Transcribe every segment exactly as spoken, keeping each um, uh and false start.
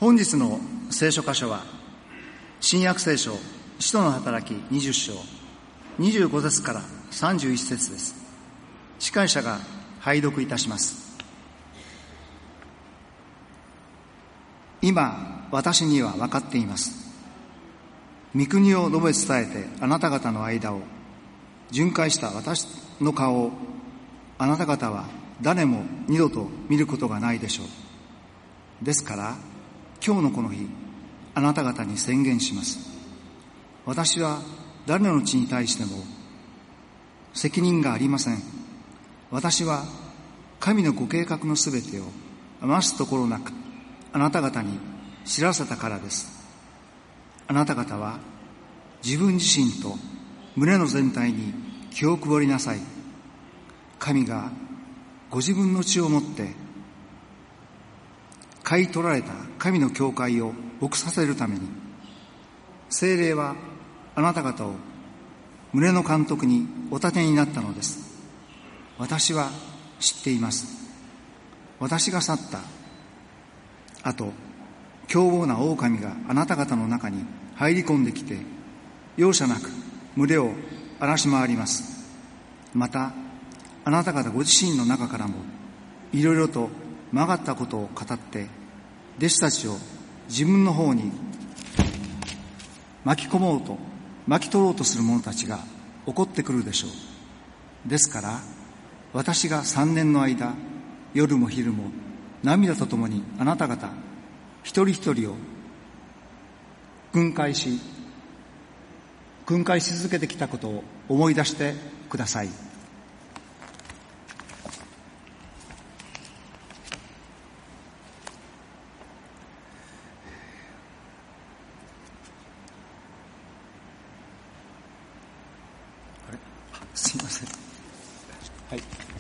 本日の聖書箇所は新約聖書使徒の働きにじゅっ章にじゅうご節からさんじゅういち節です。司会者が拝読いたします。今私には分かっています。御国を述べ伝えてあなた方の間を巡回した私の顔をあなた方は誰も二度と見ることがないでしょう。ですから今日のこの日あなた方に宣言します。私は誰の血に対しても責任がありません。私は神のご計画のすべてを余すところなくあなた方に知らせたからです。あなた方は自分自身と胸の全体に気を配りなさい。神がご自分の血をもって買い取られた神の教会を牧させるために、聖霊はあなた方を胸の監督にお立てになったのです。私は知っています。私が去った後、凶暴な狼があなた方の中に入り込んできて、容赦なく群れを荒らし回ります。またあなた方ご自身の中からもいろいろと曲がったことを語って弟子たちを自分の方に巻き込もうと巻き取ろうとする者たちが起こってくるでしょう。ですから私が三年の間夜も昼も涙とともにあなた方一人一人を訓戒し訓戒し続けてきたことを思い出してください。すいません。はい。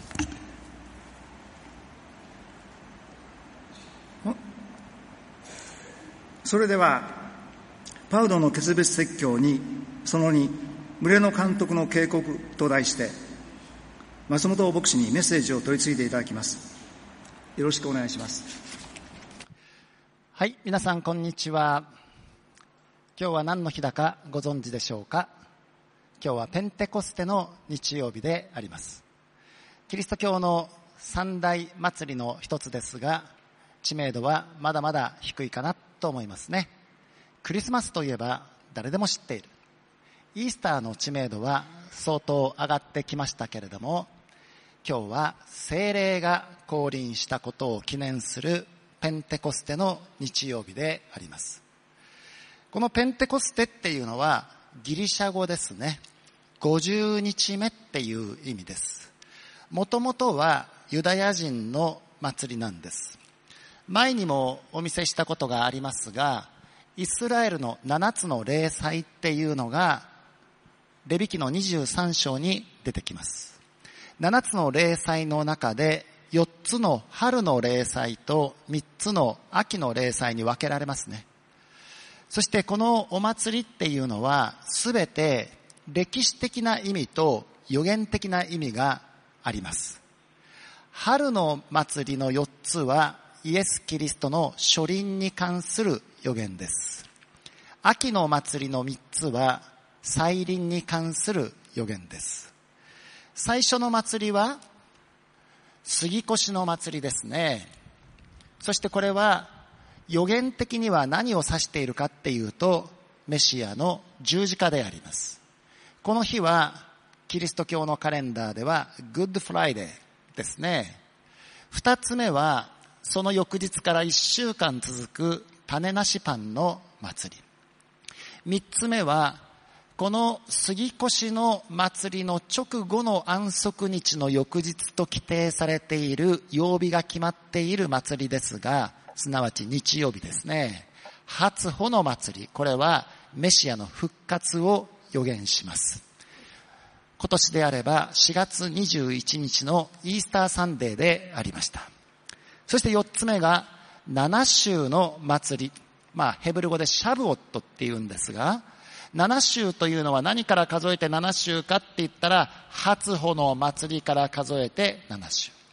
それではパウロの決別説教にそのに群れの監督の警告と題して松本牧師にメッセージを取り次いでいただきます。よろしくお願いします。 はい、皆さんこんにちは。今日は何の日だかご存知でしょうか。今日はペンテコステの日曜日であります。キリスト教の三大祭りの一つですが、知名度はまだまだ低いかなと思いますね。クリスマスといえば誰でも知っている。イースターの知名度は相当上がってきましたけれども、今日は聖霊が降臨したことを記念するペンテコステの日曜日であります。このペンテコステっていうのはギリシャ語ですね。ごじゅうにちめっていう意味です。もともとはユダヤ人の祭りなんです。前にもお見せしたことがありますが、イスラエルのななつの例祭っていうのがレビ記のにじゅうさん章に出てきます。ななつの例祭の中でよっつの春の例祭とみっつの秋の例祭に分けられますね。そしてこのお祭りっていうのはすべて歴史的な意味と予言的な意味があります。春の祭りのよっつはイエス・キリストの初臨に関する予言です。秋の祭りのみっつは再臨に関する予言です。最初の祭りは杉越の祭りですね。そしてこれは予言的には何を指しているかっていうと、メシアの十字架であります。この日はキリスト教のカレンダーではグッドフライデーですね。二つ目はその翌日から一週間続く種なしパンの祭り。三つ目はこの杉越の祭りの直後の安息日の翌日と規定されている曜日が決まっている祭りですが、すなわち日曜日ですね。初穂の祭り、これはメシアの復活を予言します。今年であればしがつにじゅういちにちのイースターサンデーでありました。そして四つ目が七週の祭り、まあヘブル語でシャブオットって言うんですが、七週というのは何から数えて七週かって言ったら、初穂の祭りから数えて七週。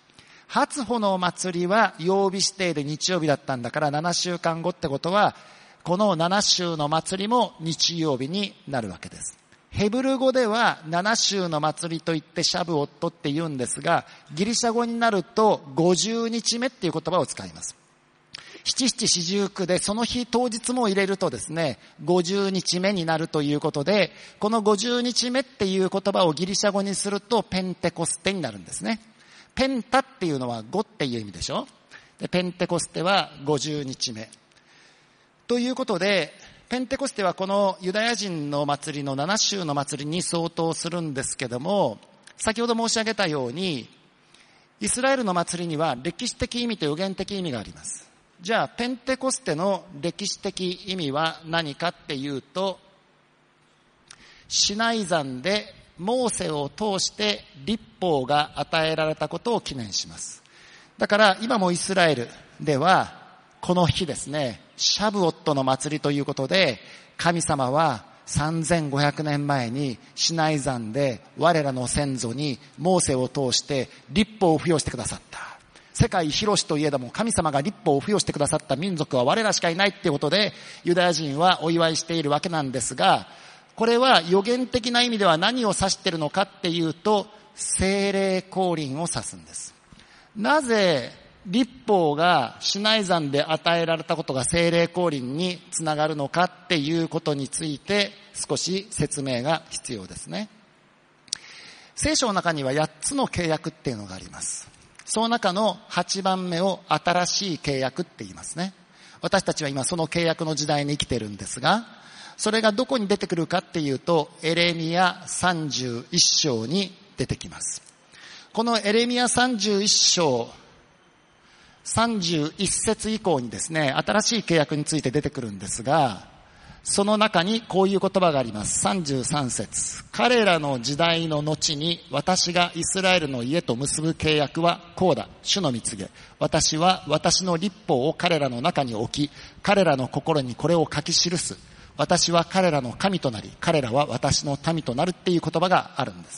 初穂の祭りは曜日指定で日曜日だったんだからななしゅうかんごってことは、このなな週の祭りも日曜日になるわけです。ヘブル語ではなな週の祭りといってシャブオットって言うんですが、ギリシャ語になるとごじゅうにちめっていう言葉を使います。七七四十九でその日当日も入れるとですね、ごじゅうにちめになるということで、このごじゅうにちめっていう言葉をギリシャ語にするとペンテコステになるんですね。ペンタっていうのはごっていう意味でしょ。で、ペンテコステはごじゅうにちめ。ということで、ペンテコステはこのユダヤ人の祭りのなな週の祭りに相当するんですけども、先ほど申し上げたように、イスラエルの祭りには歴史的意味と予言的意味があります。じゃあ、ペンテコステの歴史的意味は何かっていうと、シナイ山でモーセを通して律法が与えられたことを記念します。だから今もイスラエルではこの日ですね、シャブオットの祭りということで、神様はさんぜんごひゃくねんまえにシナイ山で我らの先祖にモーセを通して律法を付与してくださった。世界広しといえども神様が律法を付与してくださった民族は我らしかいないっていうことで、ユダヤ人はお祝いしているわけなんですが、これは予言的な意味では何を指しているのかっていうと、聖霊降臨を指すんです。なぜ律法がシナイ山で与えられたことが聖霊降臨につながるのかっていうことについて少し説明が必要ですね。聖書の中にはやっつの契約っていうのがあります。その中のはちばんめを新しい契約って言いますね。私たちは今その契約の時代に生きてるんですが、それがどこに出てくるかっていうと、エレミヤさんじゅういっ章に出てきます。このエレミヤさんじゅういっ章さんじゅういっ節以降にですね、新しい契約について出てくるんですが、その中にこういう言葉があります。さんじゅうさん節。彼らの時代の後に私がイスラエルの家と結ぶ契約はこうだ。主の御告げ。私は私の律法を彼らの中に置き、彼らの心にこれを書き記す。私は彼らの神となり、彼らは私の民となるっていう言葉があるんです。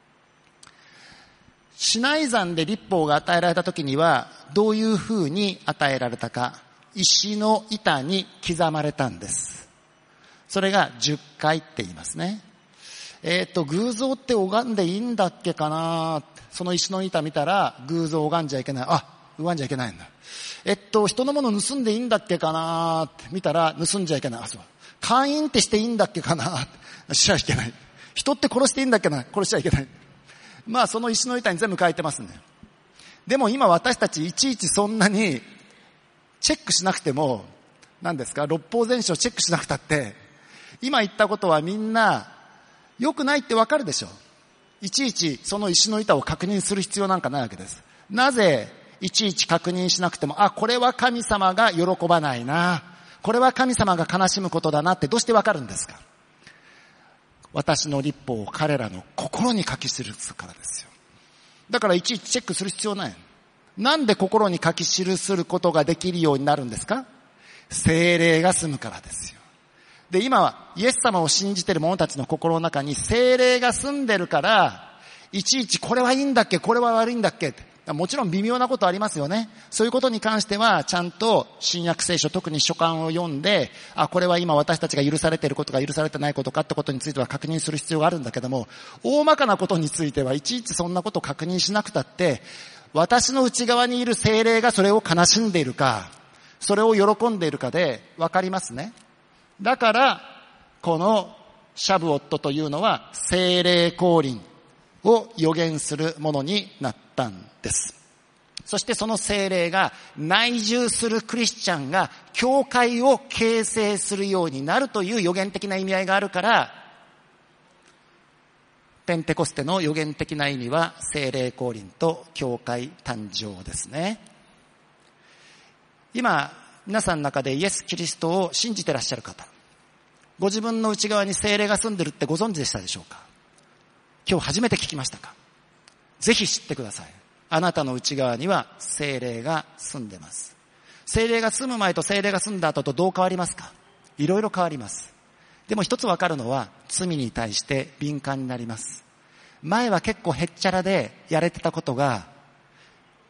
シナイ山で律法が与えられた時にはどういうふうに与えられたか、石の板に刻まれたんです。それがじゅっかいって言いますね。えっと偶像って拝んでいいんだっけかな。その石の板見たら偶像拝んじゃいけない。あ、拝んじゃいけないんだ。えっと人のもの盗んでいいんだっけかなって見たら盗んじゃいけない。あ、そう。会員ってしていいんだっけかなってしちゃいけない。人って殺していいんだっけな、殺しちゃいけない。まあその石の板に全部書いてますね。でも今私たちいちいちそんなにチェックしなくても、何ですか、六法全書チェックしなくたって、今言ったことはみんな良くないってわかるでしょ。いちいちその石の板を確認する必要なんかないわけです。なぜいちいち確認しなくても、あ、これは神様が喜ばないな、これは神様が悲しむことだなってどうしてわかるんですか。私の律法を彼らの心に書き記すからですよ。だからいちいちチェックする必要ない。なんで心に書き記することができるようになるんですか。聖霊が住むからですよ。で、今はイエス様を信じている者たちの心の中に聖霊が住んでるから、いちいちこれはいいんだっけ、これは悪いんだっけって。もちろん微妙なことありますよね。そういうことに関してはちゃんと新約聖書、特に書簡を読んで、あ、これは今私たちが許されていることが許されてないことかってことについては確認する必要があるんだけども、大まかなことについてはいちいちそんなことを確認しなくたって、私の内側にいる聖霊がそれを悲しんでいるか、それを喜んでいるかで分かりますね。だからこのシャブオットというのは聖霊降臨を予言するものになったんです。そしてその聖霊が内住するクリスチャンが教会を形成するようになるという予言的な意味合いがあるから、ペンテコステの予言的な意味は聖霊降臨と教会誕生ですね。今皆さんの中でイエス・キリストを信じてらっしゃる方、ご自分の内側に聖霊が住んでるってご存知でしたでしょうか。今日初めて聞きましたか。ぜひ知ってください。あなたの内側には聖霊が住んでます。聖霊が住む前と聖霊が住んだ後とどう変わりますか。いろいろ変わります。でも一つわかるのは罪に対して敏感になります。前は結構へっちゃらでやれてたことが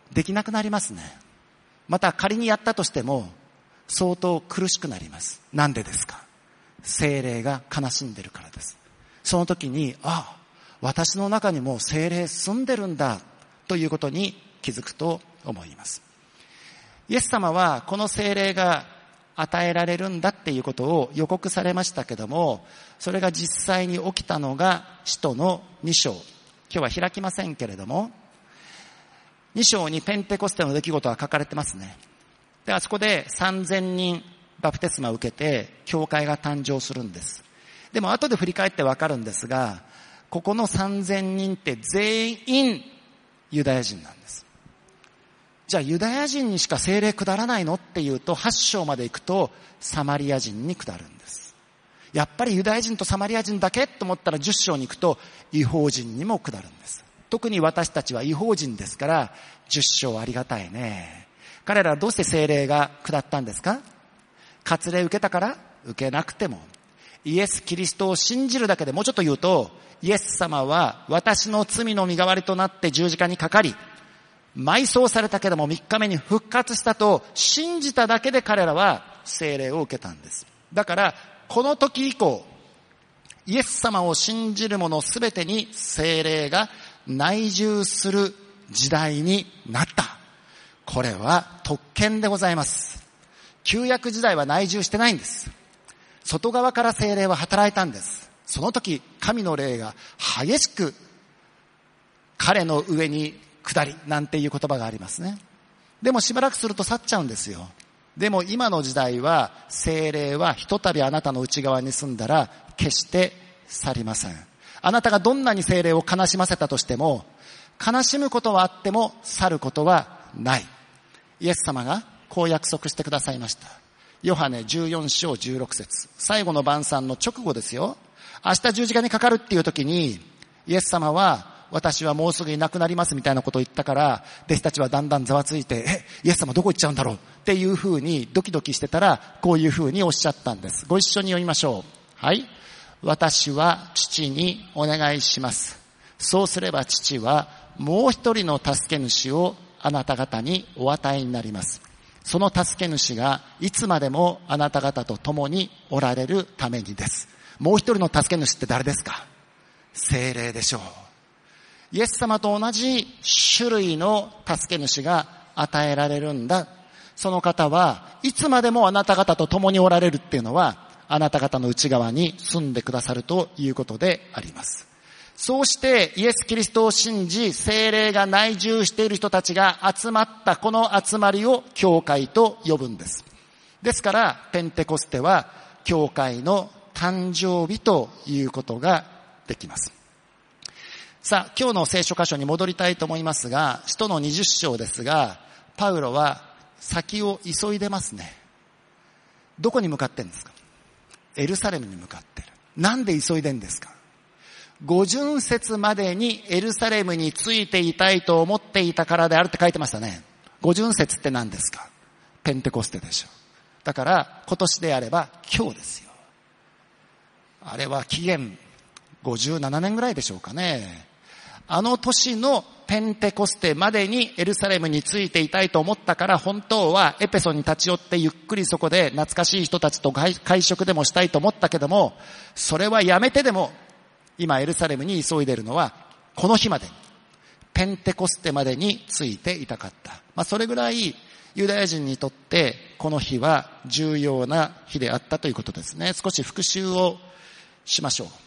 できなくなりますね。また仮にやったとしても相当苦しくなります。なんでですか？聖霊が悲しんでるからです。その時に、ああ、私の中にも聖霊住んでるんだということに気づくと思います。イエス様はこの聖霊が与えられるんだっていうことを予告されましたけども、それが実際に起きたのが使徒のに章。今日は開きませんけれども、に章にペンテコステの出来事が書かれてますね。で、あそこでさんぜんにんバプテスマを受けて教会が誕生するんです。でも後で振り返ってわかるんですが、ここのさんぜんにんって全員ユダヤ人なんです。じゃあユダヤ人にしか聖霊下らないのっていうと、はち章まで行くとサマリア人に下るんです。やっぱりユダヤ人とサマリア人だけと思ったらじゅっ章に行くと異邦人にも下るんです。特に私たちは異邦人ですからじゅっ章ありがたいね。彼らはどうして聖霊が下ったんですか？割礼受けたから？受けなくてもイエス・キリストを信じるだけで、もうちょっと言うと、イエス様は私の罪の身代わりとなって十字架にかかり、埋葬されたけどもみっかめに復活したと信じただけで彼らは聖霊を受けたんです。だからこの時以降、イエス様を信じる者すべてに聖霊が内住する時代になった。これは特権でございます。旧約時代は内住してないんです。外側から聖霊は働いたんです。その時神の霊が激しく彼の上に下りなんていう言葉がありますね。でもしばらくすると去っちゃうんですよ。でも今の時代は聖霊はひとたびあなたの内側に住んだら決して去りません。あなたがどんなに聖霊を悲しませたとしても、悲しむことはあっても去ることはない。イエス様がこう約束してくださいました。ヨハネじゅうよん章じゅうろく節、最後の晩餐の直後ですよ。明日十字架にかかるっていう時にイエス様は、私はもうすぐいなくなりますみたいなことを言ったから、弟子たちはだんだんざわついて、え、イエス様どこ行っちゃうんだろうっていうふうにドキドキしてたら、こういうふうにおっしゃったんです。ご一緒に読みましょう。はい。私は父にお願いします。そうすれば父はもう一人の助け主をあなた方にお与えになります。その助け主がいつまでもあなた方と共におられるためにです。もう一人の助け主って誰ですか？聖霊でしょう。イエス様と同じ種類の助け主が与えられるんだ。その方はいつまでもあなた方と共におられるっていうのは、あなた方の内側に住んでくださるということであります。そうしてイエス・キリストを信じ、聖霊が内住している人たちが集まったこの集まりを教会と呼ぶんです。ですからペンテコステは教会の誕生日ということができます。さあ、今日の聖書箇所に戻りたいと思いますが、使徒のにじゅっ章ですが、パウロは先を急いでますね。どこに向かってんですか？エルサレムに向かってる。なんで急いでんですか？五旬節までにエルサレムについていたいと思っていたからであるって書いてましたね。五旬節って何ですか？ペンテコステでしょ。だから今年であれば今日ですよ。あれは紀元ごじゅうななねんぐらいでしょうかね。あの年のペンテコステまでにエルサレムについていたいと思ったから、本当はエペソに立ち寄ってゆっくりそこで懐かしい人たちと会食でもしたいと思ったけども、それはやめてでも今エルサレムに急いでいるのはこの日まで、ペンテコステまでについていたかった。まあそれぐらいユダヤ人にとってこの日は重要な日であったということですね。少し復習をしましょう。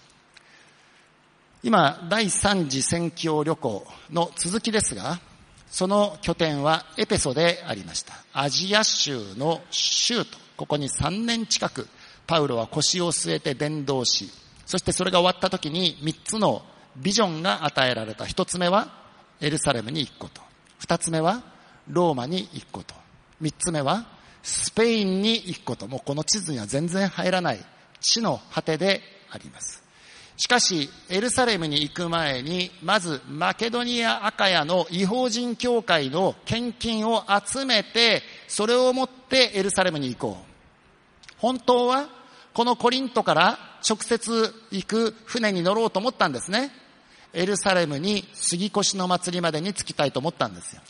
今第三次宣教旅行の続きですが、その拠点はエペソでありました。アジア州の州都、ここにさんねん近くパウロは腰を据えて伝道し、そしてそれが終わった時にみっつのビジョンが与えられた。ひとつめはエルサレムに行くこと、ふたつめはローマに行くこと、みっつめはスペインに行くこと。もうこの地図には全然入らない地の果てであります。しかしエルサレムに行く前に、まずマケドニア・アカヤの異邦人教会の献金を集めて、それを持ってエルサレムに行こう。本当はこのコリントから直接行く船に乗ろうと思ったんですね。エルサレムに杉越の祭りまでに着きたいと思ったんですよ。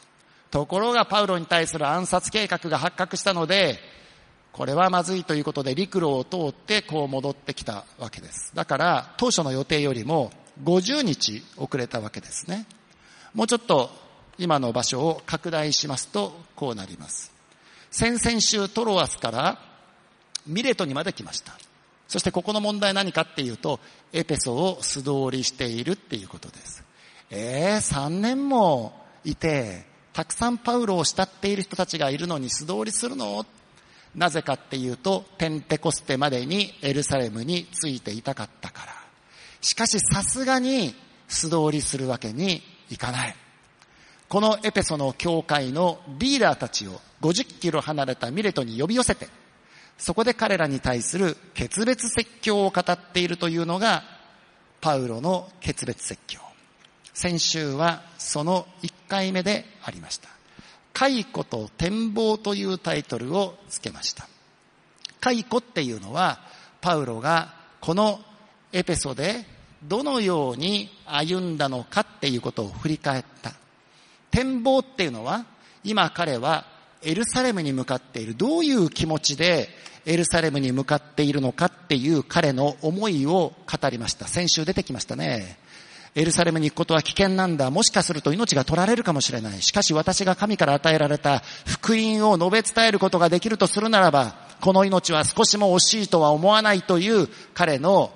ところがパウロに対する暗殺計画が発覚したので、これはまずいということで陸路を通ってこう戻ってきたわけです。だから当初の予定よりもごじゅうにち遅れたわけですね。もうちょっと今の場所を拡大しますとこうなります。先々週トロアスからミレトにまで来ました。そしてここの問題は何かっていうと、エペソを素通りしているっていうことです。えー、さんねんもいて、たくさんパウロを慕っている人たちがいるのに素通りするの？なぜかっていうと、ペンテコステまでにエルサレムについていたかったから。しかしさすがに素通りするわけにいかない。このエペソの教会のリーダーたちをごじゅっキロ離れたミレトに呼び寄せて、そこで彼らに対する決別説教を語っているというのがパウロの決別説教。先週はそのいっかいめでありました。回顧と展望というタイトルをつけました。回顧っていうのはパウロがこのエペソでどのように歩んだのかっていうことを振り返った。展望っていうのは今彼はエルサレムに向かっている、どういう気持ちでエルサレムに向かっているのかっていう彼の思いを語りました。先週出てきましたね。エルサレムに行くことは危険なんだ。もしかすると命が取られるかもしれない。しかし私が神から与えられた福音を述べ伝えることができるとするならば、この命は少しも惜しいとは思わないという彼の、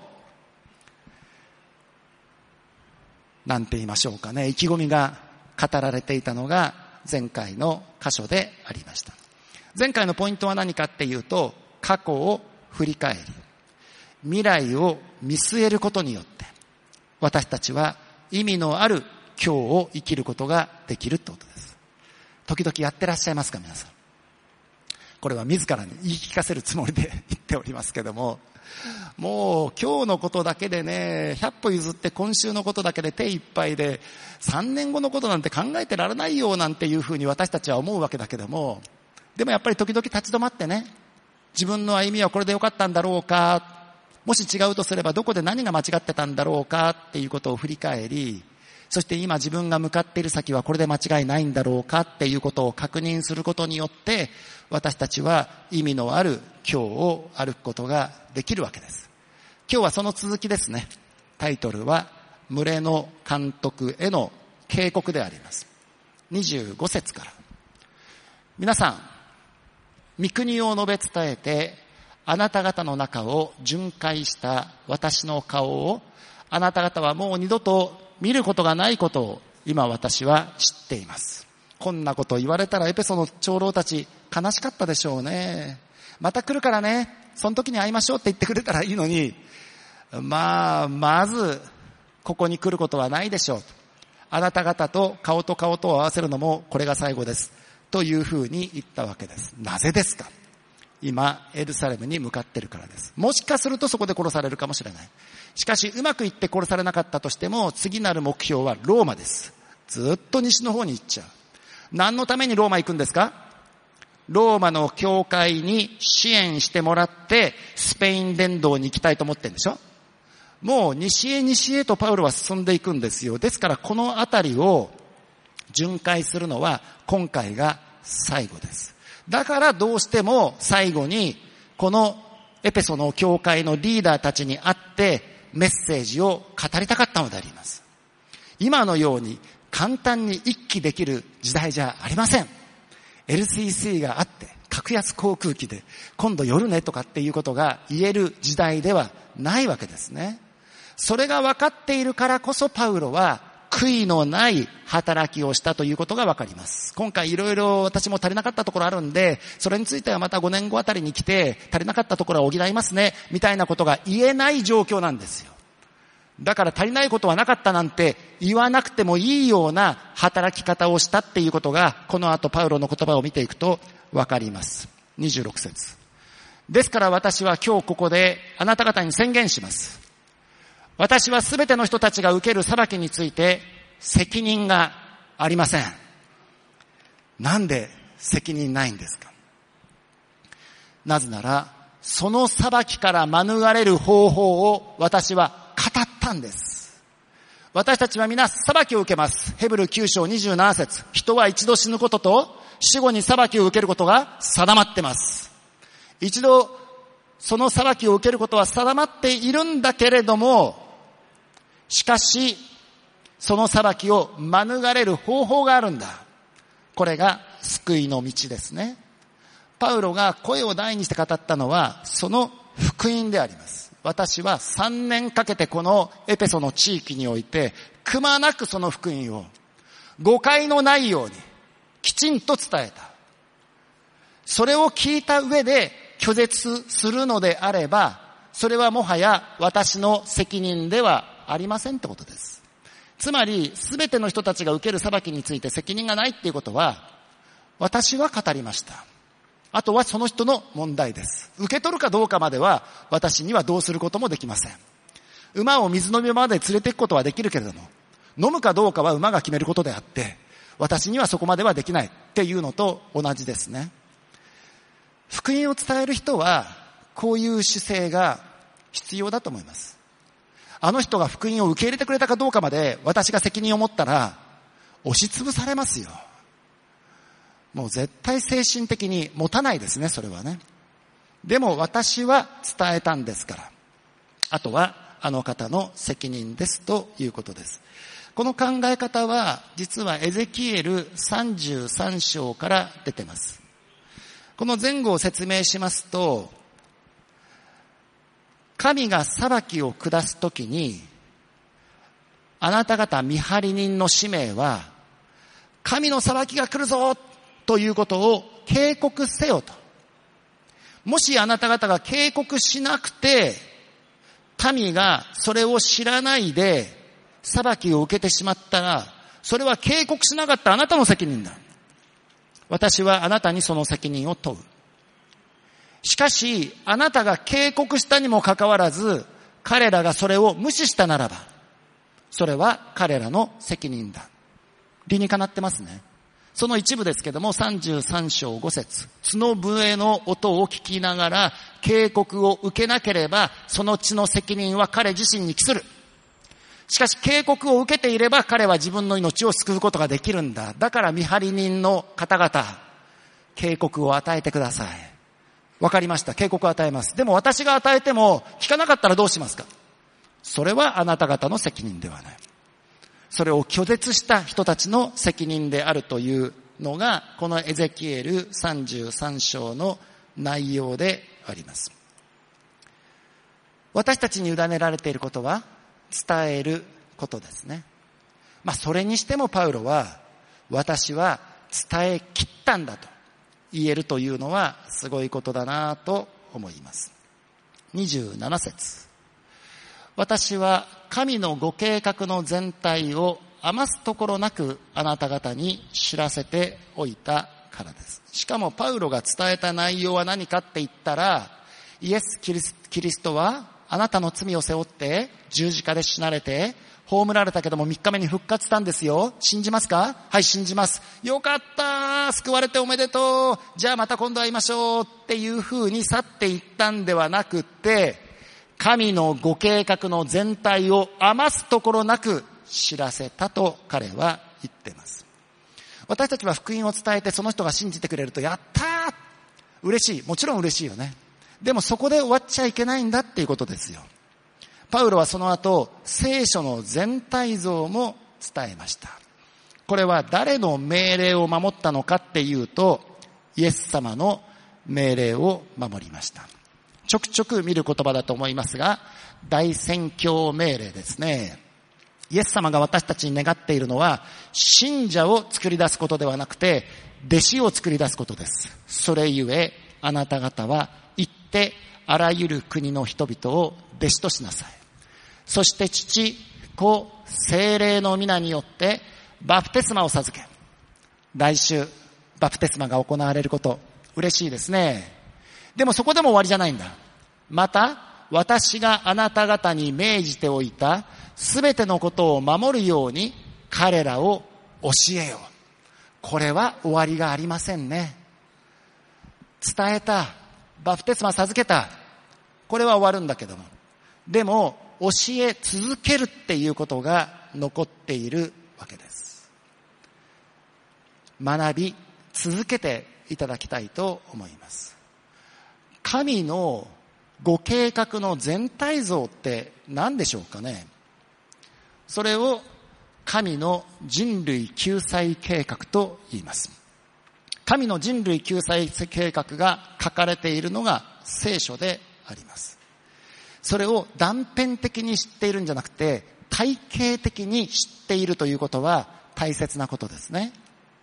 なんて言いましょうかね、意気込みが語られていたのが前回の箇所でありました。前回のポイントは何かっていうと、過去を振り返り、未来を見据えることによって、私たちは意味のある今日を生きることができるってことです。時々やってらっしゃいますか皆さん。これは自らに言い聞かせるつもりで言っておりますけども、もう今日のことだけでね、ひゃっぽ譲って今週のことだけで手いっぱいで、さんねんごのことなんて考えてられないよなんていうふうに私たちは思うわけだけども、でもやっぱり時々立ち止まってね、自分の歩みはこれでよかったんだろうか、もし違うとすればどこで何が間違ってたんだろうかっていうことを振り返り、そして今自分が向かっている先はこれで間違いないんだろうかっていうことを確認することによって、私たちは意味のある今日を歩くことができるわけです。今日はその続きですね。タイトルは群れの監督への警告であります。にじゅうご節から。皆さん、御国を述べ伝えて、あなた方の中を巡回した私の顔を、あなた方はもう二度と見ることがないことを今私は知っています。こんなことを言われたらエペソの長老たち悲しかったでしょうね。また来るからね、その時に会いましょうって言ってくれたらいいのに、まあ、まずここに来ることはないでしょう。あなた方と顔と顔とを合わせるのもこれが最後です。というふうに言ったわけです。なぜですか？今、エルサレムに向かっているからです。もしかするとそこで殺されるかもしれない。しかし、うまくいって殺されなかったとしても、次なる目標はローマです。ずっと西の方に行っちゃう。何のためにローマ行くんですか？ローマの教会に支援してもらって、スペイン伝道に行きたいと思ってるんでしょ？もう西へ西へとパウロは進んでいくんですよ。ですからこのあたりを巡回するのは今回が最後です。だからどうしても最後にこのエペソの教会のリーダーたちに会ってメッセージを語りたかったのであります。今のように簡単に一気できる時代じゃありません。エルシーシー があって格安航空機で今度夜ねとかっていうことが言える時代ではないわけですね。それが分かっているからこそパウロは悔いのない働きをしたということが分かります。今回いろいろ私も足りなかったところあるんで、それについてはまたごねんごあたりに来て足りなかったところは補いますねみたいなことが言えない状況なんですよ。だから足りないことはなかったなんて言わなくてもいいような働き方をしたっていうことがこの後パウロの言葉を見ていくと分かります。にじゅうろく節。ですから私は今日ここであなた方に宣言します。私はすべての人たちが受ける裁きについて責任がありません。なんで責任ないんですか？なぜならその裁きから免れる方法を私は語ったんです。 私たちは皆裁きを受けます。ヘブルきゅう章にじゅうなな節。人は一度死ぬことと死後に裁きを受けることが定まってます。一度その裁きを受けることは定まっているんだけれども、しかしその裁きを免れる方法があるんだ。これが救いの道ですね。パウロが声を大にして語ったのはその福音であります。私はさんねんかけてこのエペソの地域においてくまなくその福音を誤解のないようにきちんと伝えた。それを聞いた上で拒絶するのであれば、それはもはや私の責任ではありませんってことです。つまり全ての人たちが受ける裁きについて責任がないっていうことは、私は語りました。あとはその人の問題です。受け取るかどうかまでは私にはどうすることもできません。馬を水飲み場まで連れて行くことはできるけれども、飲むかどうかは馬が決めることであって、私にはそこまではできないっていうのと同じですね。福音を伝える人はこういう姿勢が必要だと思います。あの人が福音を受け入れてくれたかどうかまで私が責任を持ったら押しつぶされますよ。もう絶対精神的に持たないですね、それはね。でも私は伝えたんですから、あとはあの方の責任ですということです。この考え方は実はエゼキエルさんじゅうさん章から出てます。この前後を説明しますと、神が裁きを下すときに、あなた方見張り人の使命は神の裁きが来るぞということを警告せよと。もしあなた方が警告しなくて、民がそれを知らないで裁きを受けてしまったら、それは警告しなかったあなたの責任だ。私はあなたにその責任を問う。しかし、あなたが警告したにもかかわらず、彼らがそれを無視したならば、それは彼らの責任だ。理にかなってますね。その一部ですけども、さんじゅうさん章ご節。角笛の音を聞きながら警告を受けなければ、その地の責任は彼自身に帰する。しかし警告を受けていれば彼は自分の命を救うことができるんだ。だから見張り人の方々、警告を与えてください。わかりました。警告を与えます。でも私が与えても聞かなかったらどうしますか？それはあなた方の責任ではない。それを拒絶した人たちの責任であるというのが、このエゼキエルさんじゅうさん章の内容であります。私たちに委ねられていることは伝えることですね。まあそれにしてもパウロは、私は伝え切ったんだと言えるというのはすごいことだなと思います。にじゅうなな節。私は神のご計画の全体を余すところなくあなた方に知らせておいたからです。しかもパウロが伝えた内容は何かって言ったら、イエス・キリス、キリストはあなたの罪を背負って十字架で死なれて葬られたけどもみっかめに復活したんですよ。信じますか？はい、信じます。よかった、救われておめでとう、じゃあまた今度会いましょうっていうふうに去っていったんではなくって、神のご計画の全体を余すところなく知らせたと彼は言っています。私たちは福音を伝えてその人が信じてくれると、やったー、嬉しい、もちろん嬉しいよね。でもそこで終わっちゃいけないんだっていうことですよ。パウロはその後聖書の全体像も伝えました。これは誰の命令を守ったのかっていうと、イエス様の命令を守りました。ちょくちょく見る言葉だと思いますが、大宣教命令ですね。イエス様が私たちに願っているのは、信者を作り出すことではなくて、弟子を作り出すことです。それゆえ、あなた方は行ってあらゆる国の人々を弟子としなさい。そして父、子、聖霊の皆によってバプテスマを授け。来週、バプテスマが行われること、嬉しいですね。でもそこでも終わりじゃないんだ。また、私があなた方に命じておいたすべてのことを守るように彼らを教えよう。これは終わりがありませんね。伝えた、バプテスマ授けた、これは終わるんだけども、でも教え続けるっていうことが残っているわけです。学び続けていただきたいと思います。神のご計画の全体像って何でしょうかね。それを神の人類救済計画と言います。神の人類救済計画が書かれているのが聖書であります。それを断片的に知っているんじゃなくて、体系的に知っているということは大切なことですね。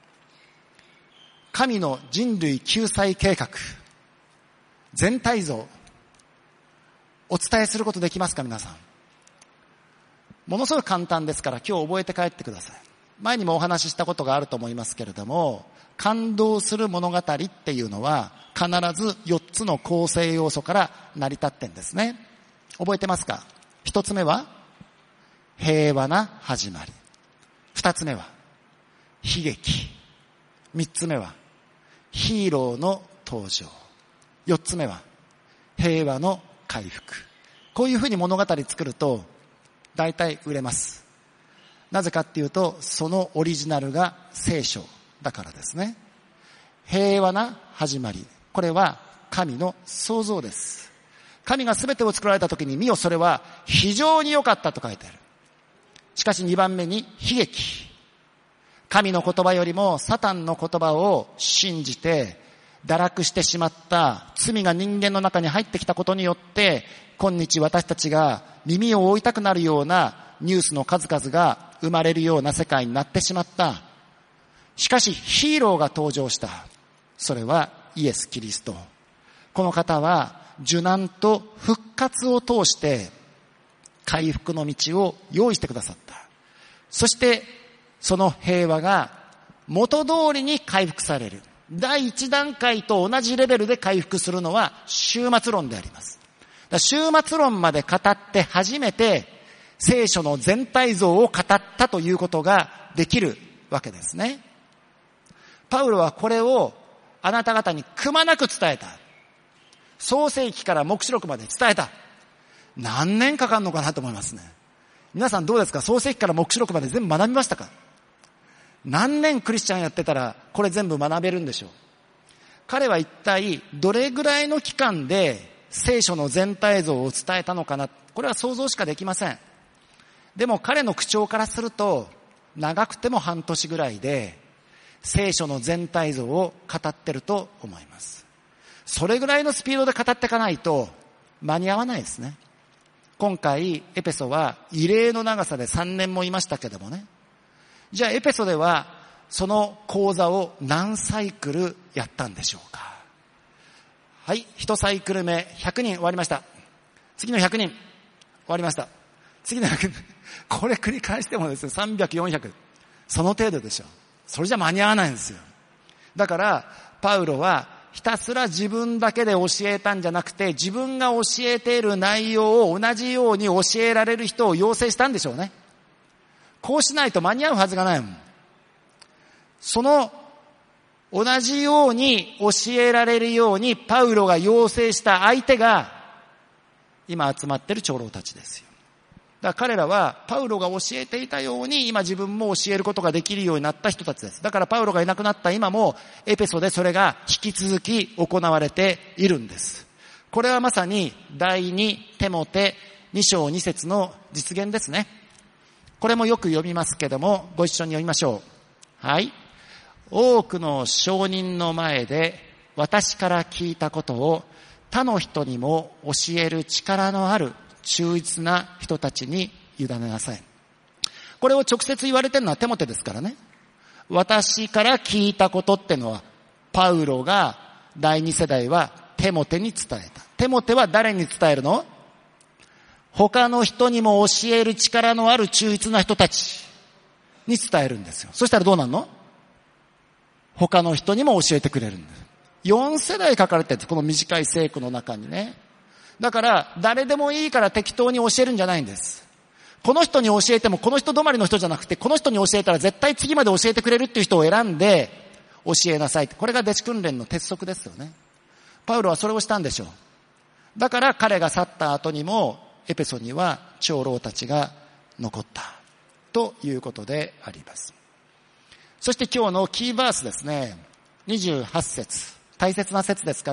神の人類救済計画、全体像、お伝えすることできますか、皆さん。ものすごく簡単ですから今日覚えて帰ってください。前にもお話ししたことがあると思いますけれども、感動する物語っていうのは必ずよっつの構成要素から成り立ってんですね。覚えてますか？一つ目は平和な始まり。二つ目は悲劇。三つ目はヒーローの登場。四つ目は平和の回復。こういうふうに物語作ると大体売れます。なぜかっていうと、そのオリジナルが聖書だからですね。平和な始まり。これは神の創造です。神が全てを作られた時に、見よそれは非常に良かったと書いてある。しかしにばんめに悲劇。神の言葉よりもサタンの言葉を信じて堕落してしまった罪が人間の中に入ってきたことによって、今日私たちが耳を覆いたくなるようなニュースの数々が生まれるような世界になってしまった。しかしヒーローが登場した。それはイエス・キリスト。この方は受難と復活を通して回復の道を用意してくださった。そしてその平和が元通りに回復される。第一段階と同じレベルで回復するのは終末論であります。だ終末論まで語って初めて聖書の全体像を語ったということができるわけですね。パウロはこれをあなた方にくまなく伝えた。創世記から黙示録まで伝えた。何年かかるのかなと思いますね。皆さんどうですか？創世記から黙示録まで全部学びましたか？何年クリスチャンやってたらこれ全部学べるんでしょう？彼は一体どれぐらいの期間で聖書の全体像を伝えたのかな？これは想像しかできません。でも彼の口調からすると長くても半年ぐらいで聖書の全体像を語ってると思います。それぐらいのスピードで語っていかないと間に合わないですね。今回エペソは異例の長さでさんねんもいましたけどもね。じゃあエペソではその講座を何サイクルやったんでしょうか？はい、いちサイクル目ひゃくにん終わりました。次のひゃくにん終わりました。次のひゃくにんこれ繰り返してもですね、さんびゃく、よんひゃくその程度でしょう。それじゃ間に合わないんですよ。だからパウロはひたすら自分だけで教えたんじゃなくて、自分が教えている内容を同じように教えられる人を養成したんでしょうね。こうしないと間に合うはずがないもん。その同じように教えられるようにパウロが養成した相手が今集まっている長老たちですよ。だから彼らはパウロが教えていたように今自分も教えることができるようになった人たちです。だからパウロがいなくなった今もエペソでそれが引き続き行われているんです。これはまさに第二テモテに章に節の実現ですね。これもよく読みますけどもご一緒に読みましょう。はい。多くの証人の前で私から聞いたことを他の人にも教える力のある忠実な人たちに委ねなさい。これを直接言われてるのはテモテですからね。私から聞いたことってのはパウロが第二世代はテモテに伝えた。テモテは誰に伝えるの？他の人にも教える力のある忠実な人たちに伝えるんですよ。そしたらどうなんの？他の人にも教えてくれるんです。よん世代書かれてる、この短い聖句の中にね。だから誰でもいいから適当に教えるんじゃないんです。この人に教えてもこの人止まりの人じゃなくて、この人に教えたら絶対次まで教えてくれるっていう人を選んで教えなさい。これが弟子訓練の鉄則ですよね。パウロはそれをしたんでしょう。だから彼が去った後にもエペソには長老たちが残った。 ということであります。そして今日のキーバースですね、にじゅうはち節、大切な節ですから、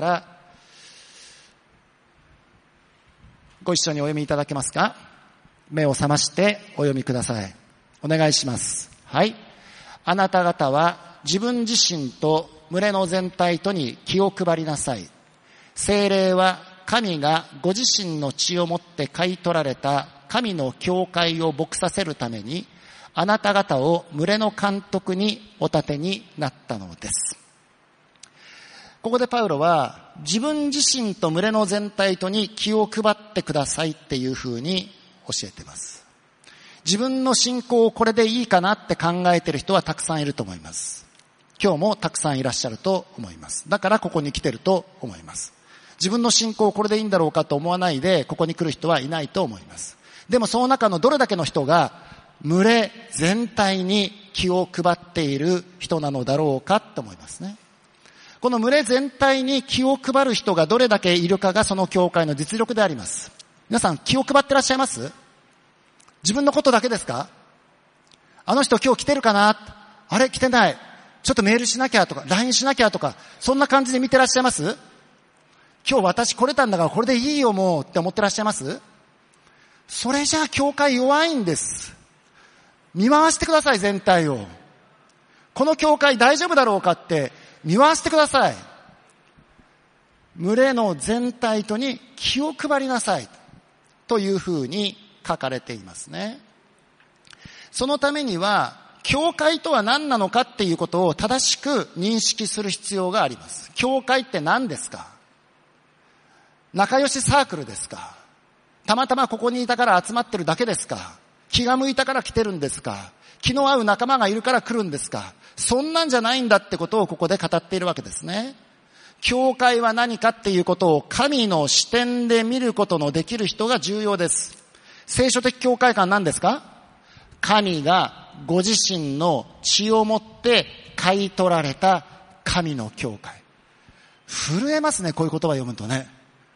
ご一緒にお読みいただけますか？目を覚ましてお読みください。お願いします。はい。あなた方は自分自身と群れの全体とに気を配りなさい。聖霊は神がご自身の血をもって買い取られた神の教会を牧させるために、あなた方を群れの監督にお立てになったのです。ここでパウロは自分自身と群れの全体とに気を配ってくださいっていうふうに教えています。自分の信仰をこれでいいかなって考えている人はたくさんいると思います。今日もたくさんいらっしゃると思います。だからここに来てると思います。自分の信仰をこれでいいんだろうかと思わないでここに来る人はいないと思います。でもその中のどれだけの人が群れ全体に気を配っている人なのだろうかと思いますね。この群れ全体に気を配る人がどれだけいるかがその教会の実力であります。皆さん気を配ってらっしゃいます？自分のことだけですか？あの人今日来てるかな？あれ来てない。ちょっとメールしなきゃとか ライン しなきゃとか、そんな感じで見てらっしゃいます？今日私来れたんだからこれでいいよもうって思ってらっしゃいます？それじゃあ教会弱いんです。見回してください、全体を。この教会大丈夫だろうかって見回してください。群れの全体とに気を配りなさいというふうに書かれていますね。そのためには教会とは何なのかっていうことを正しく認識する必要があります。教会って何ですか？仲良しサークルですか？たまたまここにいたから集まってるだけですか？気が向いたから来てるんですか？気の合う仲間がいるから来るんですか？そんなんじゃないんだってことをここで語っているわけですね。教会は何かっていうことを神の視点で見ることのできる人が重要です。聖書的教会観何ですか？神がご自身の血をもって買い取られた神の教会。震えますね、こういう言葉を読むとね。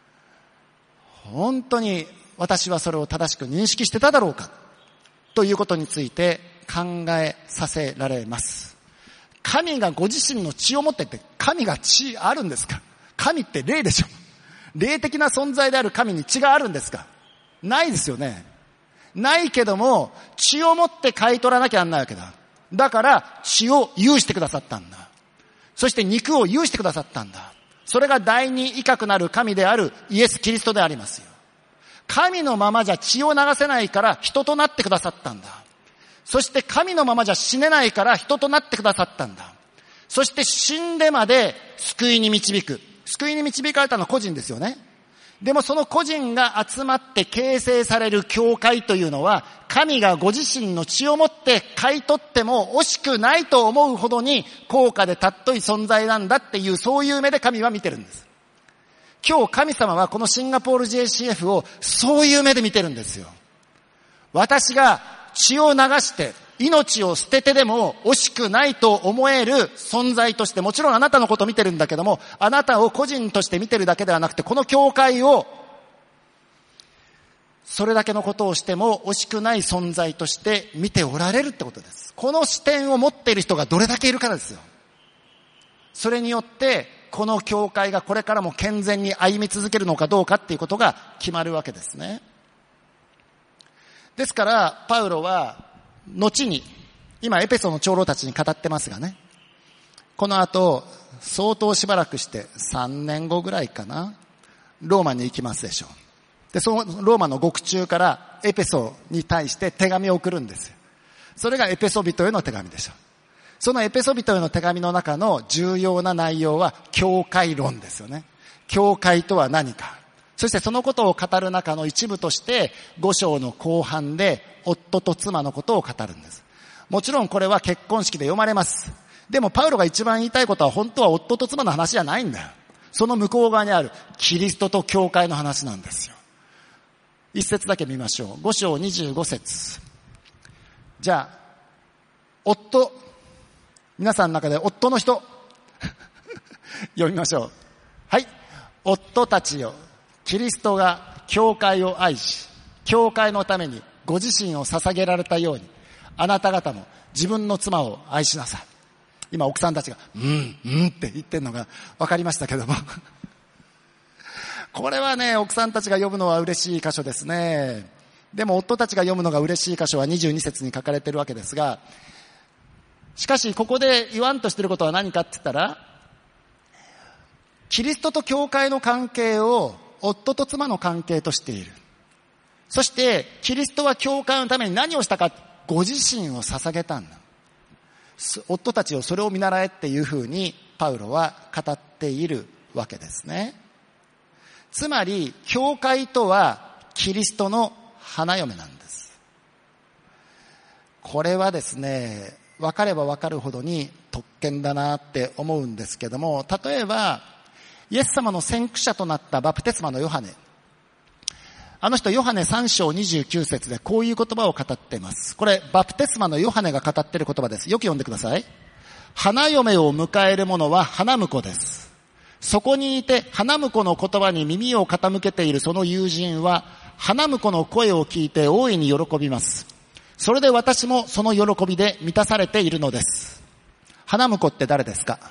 本当に私はそれを正しく認識してただろうかということについて考えさせられます。神がご自身の血を持ってって、神が血あるんですか？神って霊でしょ。霊的な存在である神に血があるんですか？ないですよね。ないけども血を持って買い取らなきゃなんないわけだ。だから血を有してくださったんだ。そして肉を有してくださったんだ。それが第二威嚇なる神であるイエス・キリストでありますよ。神のままじゃ血を流せないから人となってくださったんだ。そして神のままじゃ死ねないから人となってくださったんだ。そして死んでまで救いに導く。救いに導かれたのは個人ですよね。でもその個人が集まって形成される教会というのは、神がご自身の血をもって買い取っても惜しくないと思うほどに高価で尊い存在なんだっていう、そういう目で神は見てるんです。今日神様はこのシンガポール ジェーシーエフ をそういう目で見てるんですよ。私が血を流して命を捨ててでも惜しくないと思える存在として、もちろんあなたのこと見てるんだけども、あなたを個人として見てるだけではなくて、この教会をそれだけのことをしても惜しくない存在として見ておられるってことです。この視点を持っている人がどれだけいるからですよ。それによってこの教会がこれからも健全に歩み続けるのかどうかっていうことが決まるわけですね。ですからパウロは後に、今エペソの長老たちに語ってますがね、この後相当しばらくしてさんねんごぐらいかな、ローマに行きますでしょう。でそのローマの獄中からエペソに対して手紙を送るんですよ。それがエペソ人への手紙でしょう。そのエペソ人への手紙の中の重要な内容は教会論ですよね。教会とは何か、そしてそのことを語る中の一部としてご章の後半で夫と妻のことを語るんです。もちろんこれは結婚式で読まれます。でもパウロが一番言いたいことは本当は夫と妻の話じゃないんだよ。その向こう側にあるキリストと教会の話なんですよ。一節だけ見ましょう。ご章にじゅうご節。じゃあ夫、皆さんの中で夫の人読みましょう。はい。夫たちよ、キリストが教会を愛し、教会のためにご自身を捧げられたように、 あなた方も自分の妻を愛しなさい。今奥さんたちが、うん、うんって言ってるのが分かりましたけども。これはね、奥さんたちが読むのは嬉しい箇所ですね。でも夫たちが読むのが嬉しい箇所はにじゅうに節に書かれているわけですが、しかしここで言わんとしていることは何かって言ったら、キリストと教会の関係を夫と妻の関係としている。そしてキリストは教会のために何をしたか、ご自身を捧げたんだ。夫たちをそれを見習えっていうふうにパウロは語っているわけですね。つまり教会とはキリストの花嫁なんです。これはですね、分かれば分かるほどに特権だなって思うんですけども、例えばイエス様の先駆者となったバプテスマのヨハネ、あの人ヨハネさん章にじゅうきゅう節でこういう言葉を語っています。これバプテスマのヨハネが語っている言葉です。よく読んでください。花嫁を迎える者は花婿です。そこにいて花婿の言葉に耳を傾けているその友人は花婿の声を聞いて大いに喜びます。それで私もその喜びで満たされているのです。花婿って誰ですか？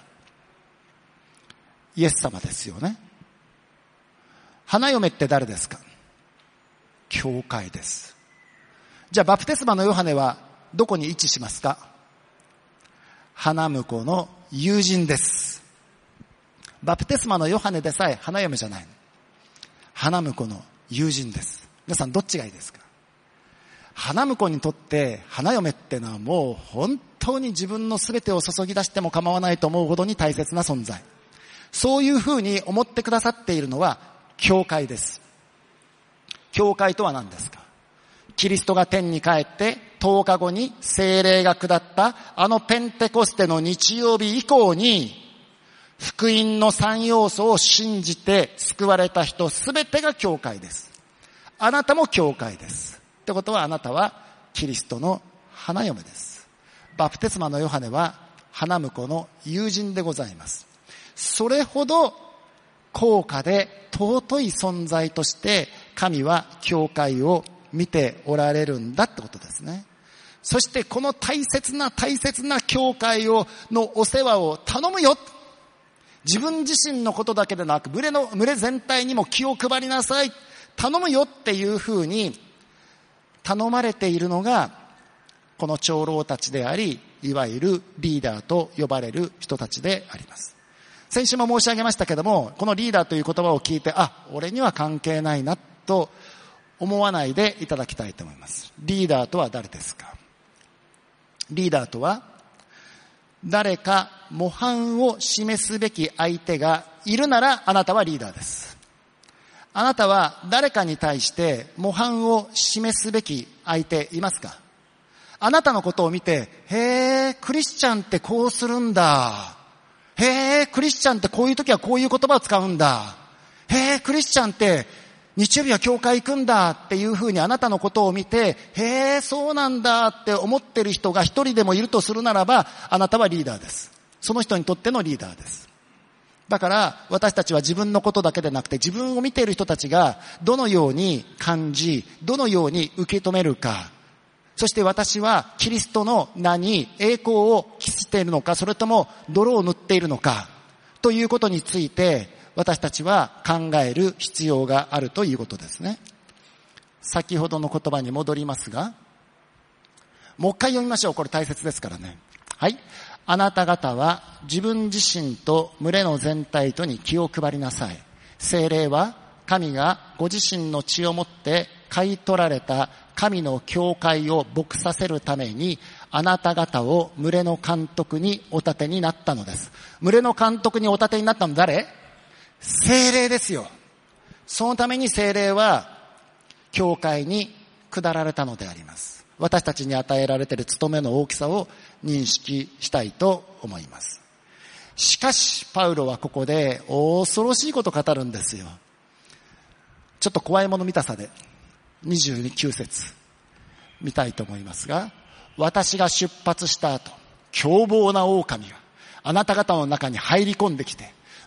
イエス様ですよね。花嫁って誰ですか？教会です。じゃあバプテスマのヨハネはどこに位置しますか？花婿の友人です。バプテスマのヨハネでさえ花嫁じゃない。花婿の友人です。皆さんどっちがいいですか？花婿にとって花嫁ってのはもう本当に自分の全てを注ぎ出しても構わないと思うほどに大切な存在。そういうふうに思ってくださっているのは教会です。教会とは何ですか？キリストが天に帰ってとおかごに聖霊が下ったあのペンテコステの日曜日以降に福音の三要素を信じて救われた人すべてが教会です。あなたも教会です。ってことはあなたはキリストの花嫁です。バプテスマのヨハネは花婿の友人でございます。それほど高価で尊い存在として神は教会を見ておられるんだってことですね。そしてこの大切な大切な教会をのお世話を頼むよ。自分自身のことだけでなく群れの群れ全体にも気を配りなさい。頼むよっていうふうに頼まれているのがこの長老たちであり、いわゆるリーダーと呼ばれる人たちであります。先週も申し上げましたけども、このリーダーという言葉を聞いて、あ、俺には関係ないなと思わないでいただきたいと思います。リーダーとは誰ですか？リーダーとは誰か模範を示すべき相手がいるならあなたはリーダーです。あなたは誰かに対して模範を示すべき相手いますか？あなたのことを見て、へー、クリスチャンってこうするんだ。へー、クリスチャンってこういう時はこういう言葉を使うんだ。へー、クリスチャンって日曜日は教会行くんだっていうふうにあなたのことを見て、へー、そうなんだって思ってる人が一人でもいるとするならば、あなたはリーダーです。その人にとってのリーダーです。だから私たちは自分のことだけでなくて自分を見ている人たちがどのように感じ、どのように受け止めるか、そして私はキリストの名に栄光を期しているのか、それとも泥を塗っているのかということについて私たちは考える必要があるということですね。先ほどの言葉に戻りますが、もう一回読みましょう。これ大切ですからね。はい。あなた方は自分自身と群れの全体とに気を配りなさい。聖霊は神がご自身の血をもって買い取られた神の教会を牧させるためにあなた方を群れの監督にお立てになったのです。群れの監督にお立てになったの誰？聖霊ですよ。そのために聖霊は教会に下られたのであります。私たちに与えられている務めの大きさを認識したいと思います。しかしパウロはここで恐ろしいことを語るんですよ。ちょっと怖いもの見たさでにじゅうきゅう節見たいと思いますが、私が出発した後、凶暴な狼があなた方の中に入り込んできて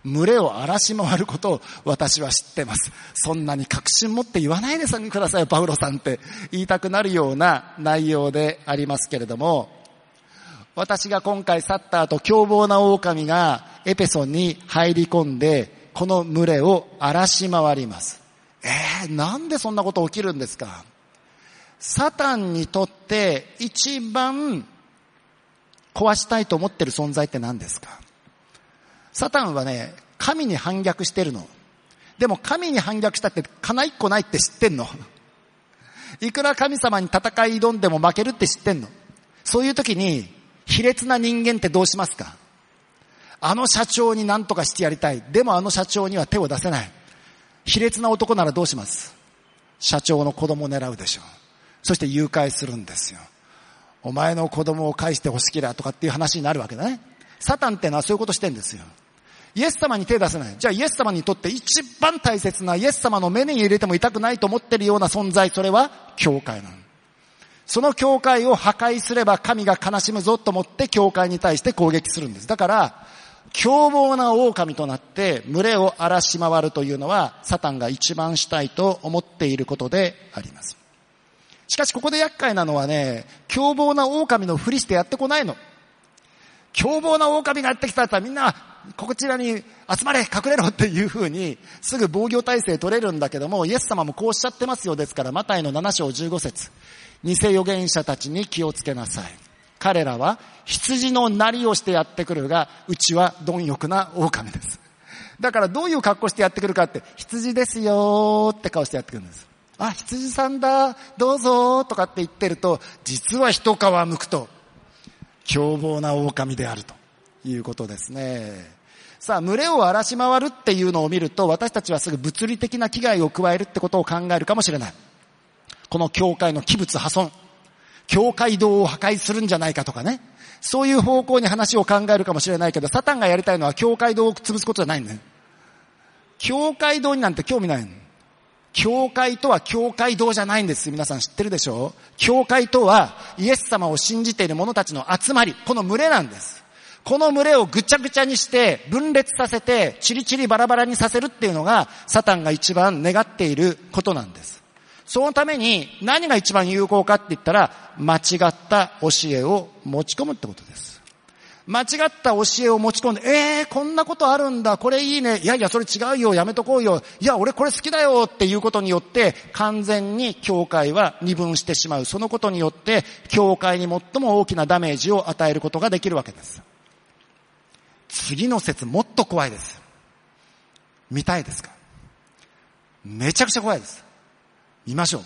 群れを荒らし回ることを私は知ってます。そんなに確信持って言わないでください、パウロさんって言いたくなるような内容でありますけれども、私が今回去った後、凶暴な狼がエペソンに入り込んで、この群れを荒らし回ります。えー、なんでそんなこと起きるんですか？サタンにとって一番壊したいと思ってる存在って何ですか？サタンはね、神に反逆してるの。でも神に反逆したって金一個ないって知ってんの。いくら神様に戦い挑んでも負けるって知ってんの。そういう時に卑劣な人間ってどうしますか？あの社長に何とかしてやりたい。でもあの社長には手を出せない。卑劣な男ならどうします？社長の子供を狙うでしょう。そして誘拐するんですよ。お前の子供を返してほしきらとかっていう話になるわけだね。サタンってのはそういうことしてんですよ。イエス様に手出せない。じゃあイエス様にとって一番大切なイエス様の目に入れても痛くないと思ってるような存在、それは教会なの。その教会を破壊すれば神が悲しむぞと思って教会に対して攻撃するんです。だから凶暴な狼となって群れを荒らし回るというのはサタンが一番したいと思っていることであります。しかしここで厄介なのはね、凶暴な狼のふりしてやってこないの。凶暴な狼がやってきたらみんなこちらに集まれ隠れろっていう風にすぐ防御体制取れるんだけども、イエス様もこうおっしゃってますよ。ですからマタイのなな章じゅうご節、偽預言者たちに気をつけなさい。彼らは羊のなりをしてやってくるが、うちは貪欲な狼です。だからどういう格好してやってくるかって、羊ですよーって顔してやってくるんです。あ、羊さんだ、どうぞーとかって言ってると、実は一皮むくと凶暴な狼であるということですね。さあ、群れを荒らし回るっていうのを見ると、私たちはすぐ物理的な危害を加えるってことを考えるかもしれない。この教会の器物破損、教会堂を破壊するんじゃないかとかね、そういう方向に話を考えるかもしれないけど、サタンがやりたいのは教会堂を潰すことじゃないんだよ。教会堂になんて興味ないの。教会とは教会堂じゃないんです。皆さん知ってるでしょう？教会とはイエス様を信じている者たちの集まり、この群れなんです。この群れをぐちゃぐちゃにして分裂させてチリチリバラバラにさせるっていうのがサタンが一番願っていることなんです。そのために何が一番有効かって言ったら、間違った教えを持ち込むってことです。間違った教えを持ち込んで、えー、こんなことあるんだ、これいいね、いやいやそれ違うよ、やめとこうよ、いや俺これ好きだよっていうことによって完全に教会は二分してしまう。そのことによって教会に最も大きなダメージを与えることができるわけです。次の説もっと怖いです。見たいですか？めちゃくちゃ怖いです。見ましょう。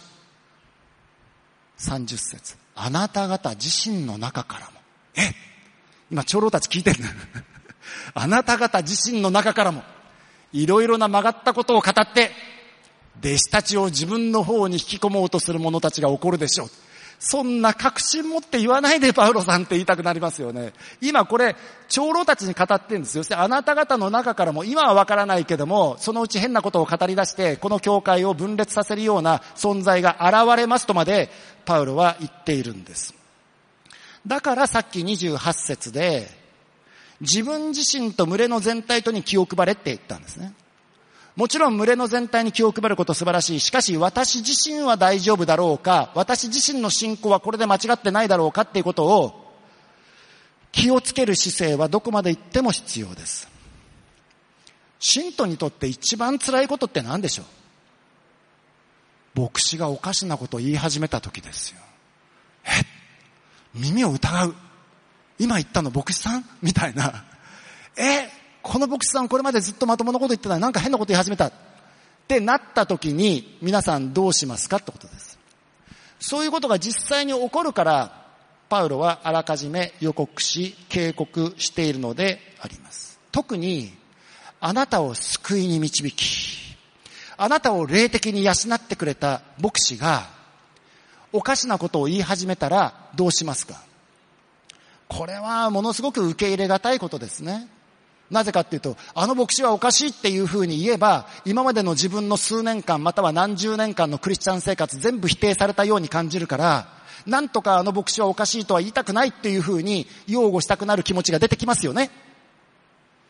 さんじゅっ節、あなた方自身の中からも、え今長老たち聞いてるあなた方自身の中からもいろいろな曲がったことを語って弟子たちを自分の方に引き込もうとする者たちが起こるでしょう。そんな確信持って言わないでパウロさんって言いたくなりますよね。今これ長老たちに語ってるんですよ。そしてあなた方の中からも、今はわからないけどもそのうち変なことを語り出してこの教会を分裂させるような存在が現れますとまでパウロは言っているんです。だからさっきにじゅうはち節で自分自身と群れの全体とに気を配れって言ったんですね。もちろん群れの全体に気を配ること素晴らしい。しかし私自身は大丈夫だろうか、私自身の信仰はこれで間違ってないだろうかっていうことを気をつける姿勢はどこまで行っても必要です。信徒にとって一番辛いことって何でしょう？牧師がおかしなことを言い始めた時ですよ。え耳を疑う。今言ったの牧師さんみたいな。えこの牧師さんこれまでずっとまともなこと言ってない、なんか変なこと言い始めたってなった時に皆さんどうしますかってことです。そういうことが実際に起こるからパウロはあらかじめ予告し警告しているのであります。特にあなたを救いに導き、あなたを霊的に養ってくれた牧師がおかしなことを言い始めたらどうしますか？これはものすごく受け入れがたいことですね。なぜかっていうと、あの牧師はおかしいっていうふうに言えば、今までの自分の数年間または何十年間のクリスチャン生活全部否定されたように感じるから、なんとかあの牧師はおかしいとは言いたくないっていうふうに擁護したくなる気持ちが出てきますよね。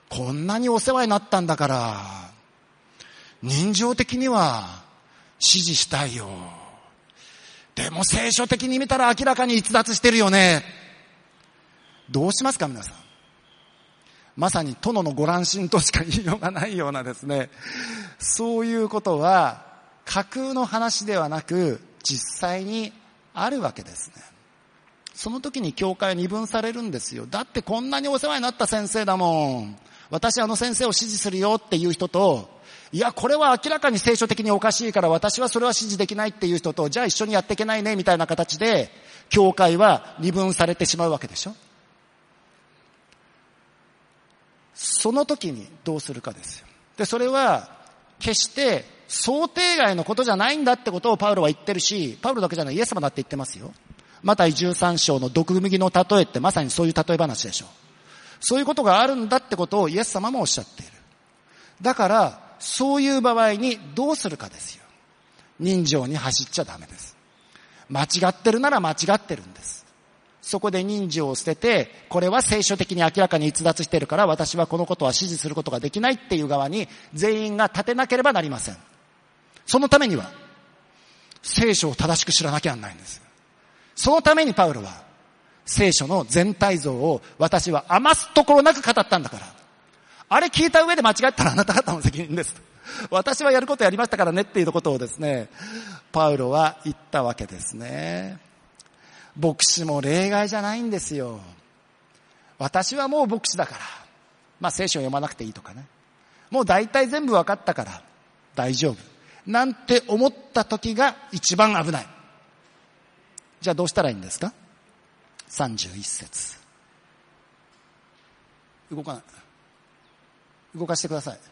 こんなにお世話になったんだから、人情的には支持したいよ。でも聖書的に見たら明らかに逸脱してるよね。どうしますか皆さん。まさに殿のご乱心としか言いようがないようなですね、そういうことは架空の話ではなく実際にあるわけですね。その時に教会は二分されるんですよ。だってこんなにお世話になった先生だもん。私あの先生を支持するよっていう人と、いやこれは明らかに聖書的におかしいから私はそれは支持できないっていう人と、じゃあ一緒にやっていけないねみたいな形で教会は二分されてしまうわけでしょ。その時にどうするかですよ。で、それは決して想定外のことじゃないんだってことをパウロは言ってるし、パウロだけじゃない、イエス様だって言ってますよ。マタイじゅうさん章の毒麦の例えってまさにそういう例え話でしょ。そういうことがあるんだってことをイエス様もおっしゃっている。だからそういう場合にどうするかですよ。人情に走っちゃダメです。間違ってるなら間違ってるんです。そこで人情を捨てて、これは聖書的に明らかに逸脱しているから私はこのことは支持することができないっていう側に全員が立てなければなりません。そのためには聖書を正しく知らなきゃならないんです。そのためにパウロは聖書の全体像を私は余すところなく語ったんだから、あれ聞いた上で間違ったらあなた方の責任です。私はやることやりましたからねっていうことをですね、パウロは言ったわけですね。牧師も例外じゃないんですよ。私はもう牧師だから、まあ聖書を読まなくていいとかね、もう大体全部分かったから大丈夫なんて思った時が一番危ない。じゃあどうしたらいいんですか。さんじゅういっ節。動かない。動かしてください。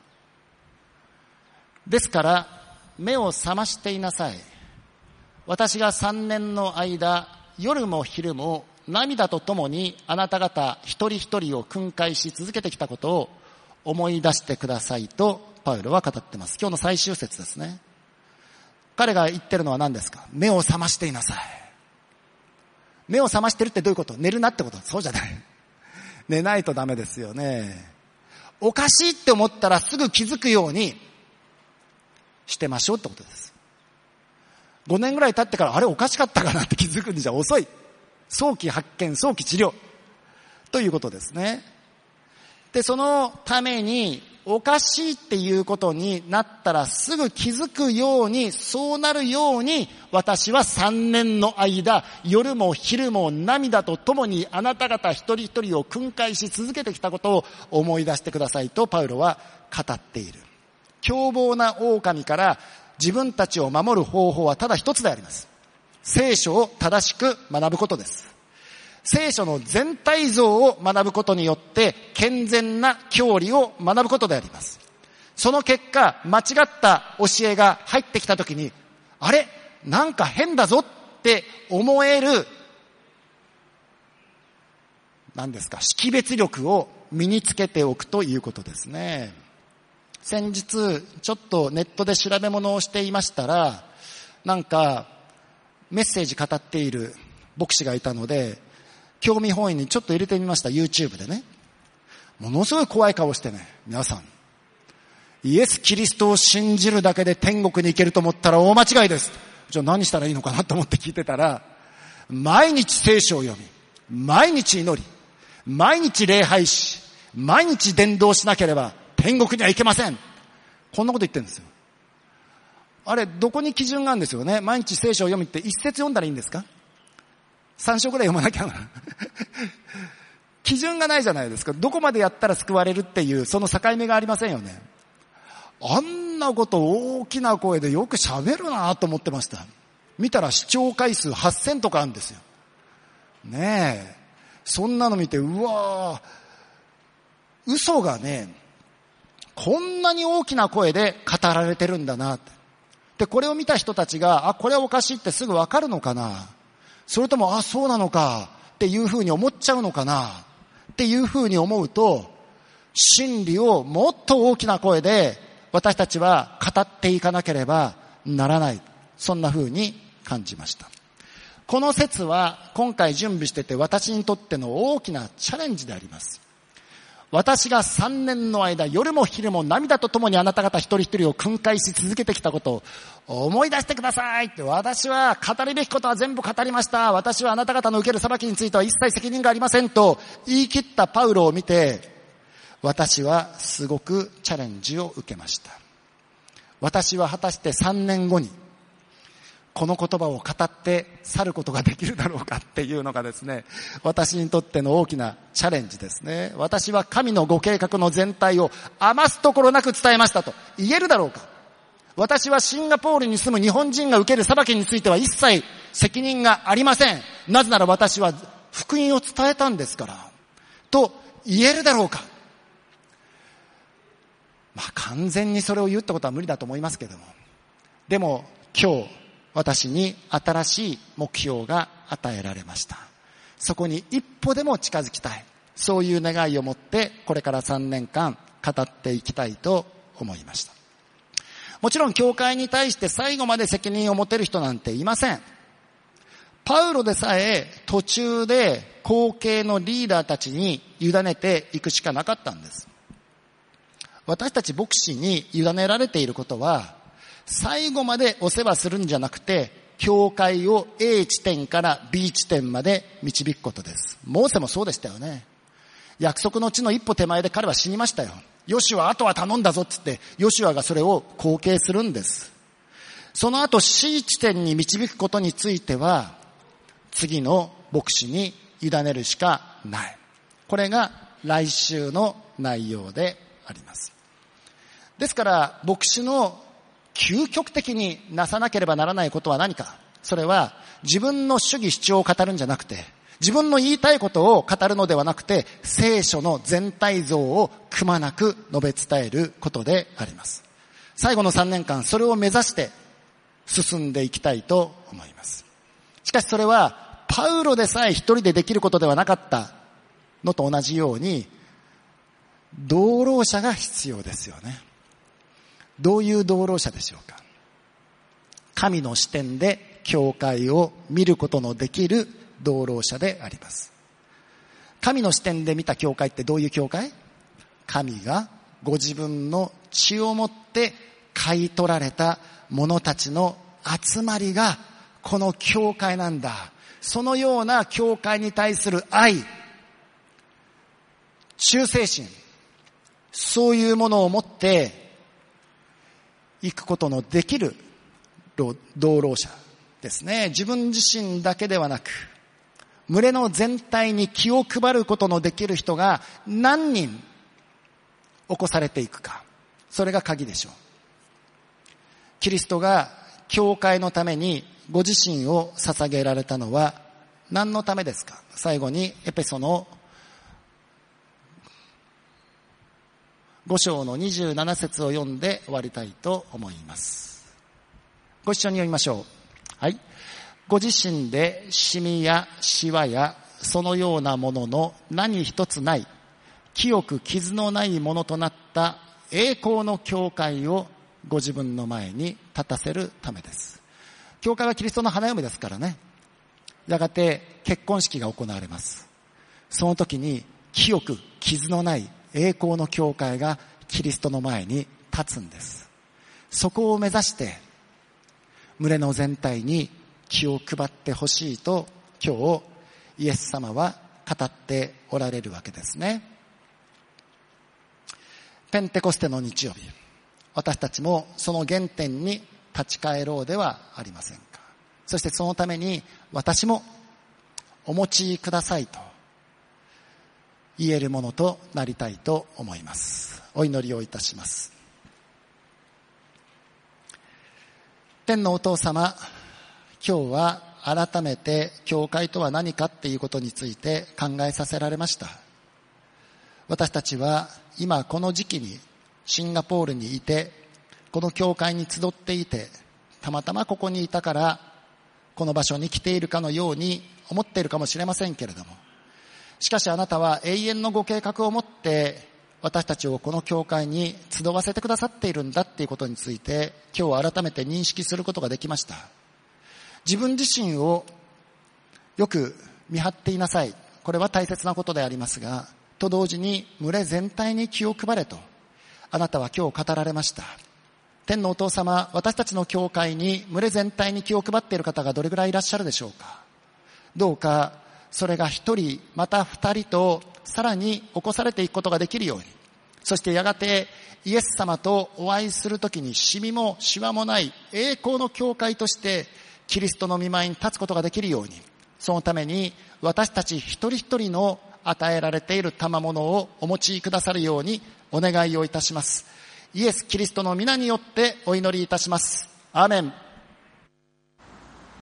ですから目を覚ましていなさい。私が三年の間夜も昼も涙とともにあなた方一人一人を訓戒し続けてきたことを思い出してくださいとパウロは語ってます。今日の最終節ですね。彼が言ってるのは何ですか。目を覚ましていなさい。目を覚ましてるってどういうこと。寝るなってこと。そうじゃない。寝ないとダメですよね。おかしいって思ったらすぐ気づくようにしてましょうってことです。ごねんぐらい経ってからあれおかしかったかなって気づくんじゃ遅い。早期発見、早期治療ということですね。で、そのためにおかしいっていうことになったらすぐ気づくように、そうなるように私は三年の間夜も昼も涙とともにあなた方一人一人を訓戒し続けてきたことを思い出してくださいとパウロは語っている。凶暴な狼から自分たちを守る方法はただ一つであります。聖書を正しく学ぶことです。聖書の全体像を学ぶことによって健全な教理を学ぶことであります。その結果、間違った教えが入ってきたときに、あれなんか変だぞって思える、何ですか、識別力を身につけておくということですね。先日ちょっとネットで調べ物をしていましたら、なんかメッセージ語っている牧師がいたので興味本位にちょっと入れてみました。 YouTube でね。ものすごい怖い顔してね、皆さんイエス・キリストを信じるだけで天国に行けると思ったら大間違いです。じゃあ何したらいいのかなと思って聞いてたら、毎日聖書を読み、毎日祈り、毎日礼拝し、毎日伝道しなければ天国には行けません。こんなこと言ってるんですよ。あれどこに基準があるんですよね。毎日聖書を読みって一節読んだらいいんですか。三章くらい読まなきゃ基準がないじゃないですか。どこまでやったら救われるっていうその境目がありませんよね。あんなこと大きな声でよく喋るなと思ってました。見たら視聴回数はっせんとかあるんですよねえ。そんなの見て、うわー、嘘がねこんなに大きな声で語られてるんだなって。で、これを見た人たちが、あ、これはおかしいってすぐわかるのかな、それとも、あ、そうなのかっていうふうに思っちゃうのかなっていうふうに思うと、真理をもっと大きな声で私たちは語っていかなければならない。そんなふうに感じました。この説は今回準備してて私にとっての大きなチャレンジであります。 私がさんねんの間、夜も昼も涙とともにあなた方一人一人を訓戒し続けてきたことを思い出してくださいって、私は語るべきことは全部語りました。私はあなた方の受ける裁きについては一切責任がありませんと言い切ったパウロを見て、私はすごくチャレンジを受けました。私は果たしてさんねんごにこの言葉を語って去ることができるだろうかっていうのがですね、私にとっての大きなチャレンジですね。私は神のご計画の全体を余すところなく伝えましたと言えるだろうか。私はシンガポールに住む日本人が受ける裁きについては一切責任がありません。なぜなら私は福音を伝えたんですからと言えるだろうか。まあ完全にそれを言うってことは無理だと思いますけれども、でも今日私に新しい目標が与えられました。そこに一歩でも近づきたい。そういう願いを持ってこれからさんねんかん語っていきたいと思いました。もちろん教会に対して最後まで責任を持てる人なんていません。パウロでさえ途中で後継のリーダーたちに委ねていくしかなかったんです。私たち牧師に委ねられていることは、最後までお世話するんじゃなくて、教会を A 地点から B 地点まで導くことです。モーセもそうでしたよね。約束の地の一歩手前で彼は死にましたよ。ヨシュア、あとは頼んだぞって言って、ヨシュアがそれを後継するんです。その後 C 地点に導くことについては、次の牧師に委ねるしかない。これが来週の内容であります。ですから、牧師の究極的になさなければならないことは何か。それは自分の主義主張を語るんじゃなくて、自分の言いたいことを語るのではなくて、聖書の全体像をくまなく述べ伝えることであります。最後のさんねんかん、それを目指して進んでいきたいと思います。しかしそれはパウロでさえ一人でできることではなかったのと同じように、同労者が必要ですよね。どういう同労者でしょうか。神の視点で教会を見ることのできる同労者であります。神の視点で見た教会ってどういう教会？神がご自分の血をもって買い取られた者たちの集まりがこの教会なんだ。そのような教会に対する愛、忠誠心、そういうものを持って行くことのできる同労者ですね。自分自身だけではなく、群れの全体に気を配ることのできる人が何人起こされていくか。それが鍵でしょう。キリストが教会のためにご自身を捧げられたのは何のためですか。最後にエペソのご章のにじゅうなな節を読んで終わりたいと思います。ご一緒に読みましょう。はい。ご自身でシミやシワやそのようなものの何一つない、清く傷のないものとなった栄光の教会をご自分の前に立たせるためです。教会はキリストの花嫁ですからね。やがて結婚式が行われます。その時に清く傷のない栄光の教会がキリストの前に立つんです。そこを目指して群れの全体に気を配ってほしいと今日イエス様は語っておられるわけですね。ペンテコステの日曜日、私たちもその原点に立ち返ろうではありませんか。そしてそのために私もお持ちくださいと言えるものとなりたいと思います。お祈りをいたします。天のお父様、今日は改めて教会とは何かっていうことについて考えさせられました。私たちは今この時期にシンガポールにいて、この教会に集っていて、たまたまここにいたからこの場所に来ているかのように思っているかもしれませんけれども、しかしあなたは永遠のご計画を持って私たちをこの教会に集わせてくださっているんだっていうことについて今日改めて認識することができました。自分自身をよく見張っていなさい。これは大切なことでありますが、 と同時に群れ全体に気を配れとあなたは今日語られました。天のお父様、私たちの教会に群れ全体に気を配っている方がどれぐらいいらっしゃるでしょうか。どうかそれが一人また二人とさらに起こされていくことができるように、そしてやがてイエス様とお会いするときにシミもシワもない栄光の教会としてキリストの御前に立つことができるように、そのために私たち一人一人の与えられている賜物をお持ちくださるようにお願いをいたします。イエス・キリストの皆によってお祈りいたします。アーメン。